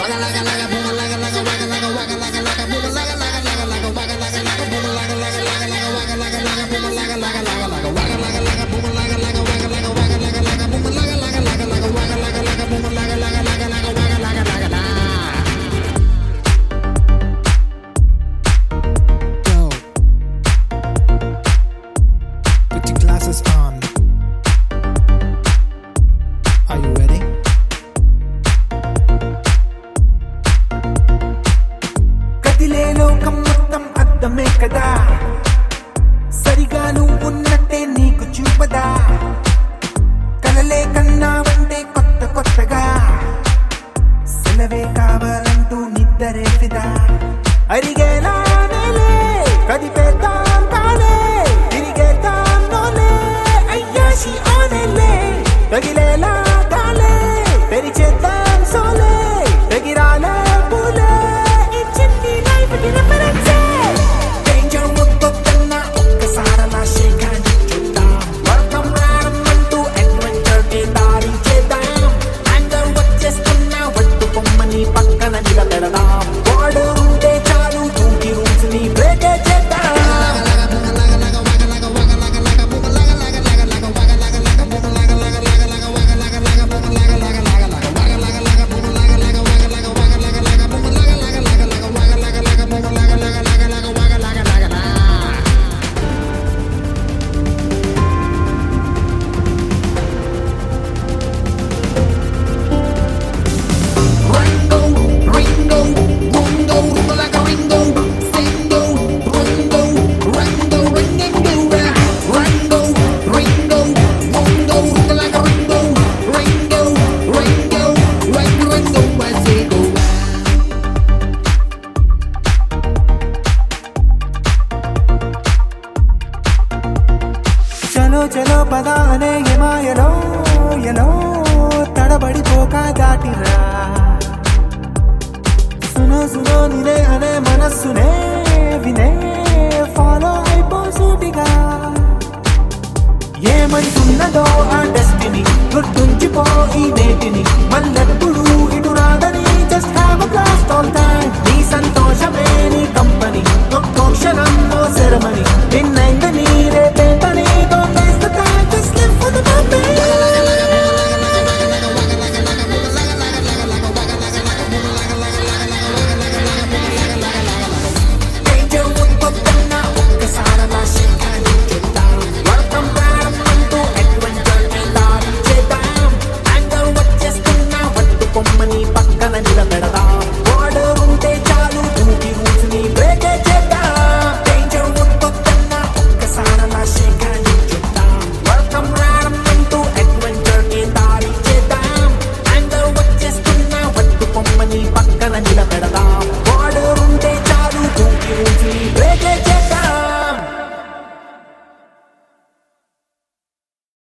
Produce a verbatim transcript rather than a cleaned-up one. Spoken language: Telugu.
సరిగా నువ్వు ఉన్నట్టే నీకు చూపదా కలలే కన్నావంటే కొత్త కొత్తగా సెలవే కావాలంటూ నిద్రే ఫిదా అరిగేలా నేలే కదిపేద్దాం కాలే తిరిగేద్దాం నోలే అయ్యాసి ఆనేలే తగిలేలా కాలే తెరిచేద్దాం సోలే తెగిరాలే పూలే ఈ చిన్ని లైఫ్ కి రెఫరెన్సే చలో చలో పదా అనే హిమాయలో ఎలో తడబడిపోక దాటిరా సునో సునో నిలే అనే మనస్సునే వినే ఫాలో అయిపో సూటిగా ఏమంటున్నదో ఆ డెస్టినీ గుర్తుంచిపో ఈ నేటిని మళ్ళెప్పుడు ఇటు రాదని just have a blast all time నీ సంతోషమే నీ కంపెనీ ఒక్కో క్షణం ఓ సెరమనీ నిన్నైందని రేపేంటని don't waste the time just live for the moment danger ఉత్పత్తన్న ఒక్కసారలా శేఖాన్ని చేద్దాం welcome ప్రారంభంతో adventure చేద్దాం చేద్దాం anger వచ్చేస్తున్నా వట్టు కొమ్మని పక్కన నిలబెడదాం